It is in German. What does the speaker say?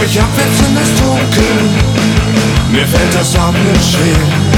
mich abwärts in das Dunkel, mir fällt das Atmen schwer.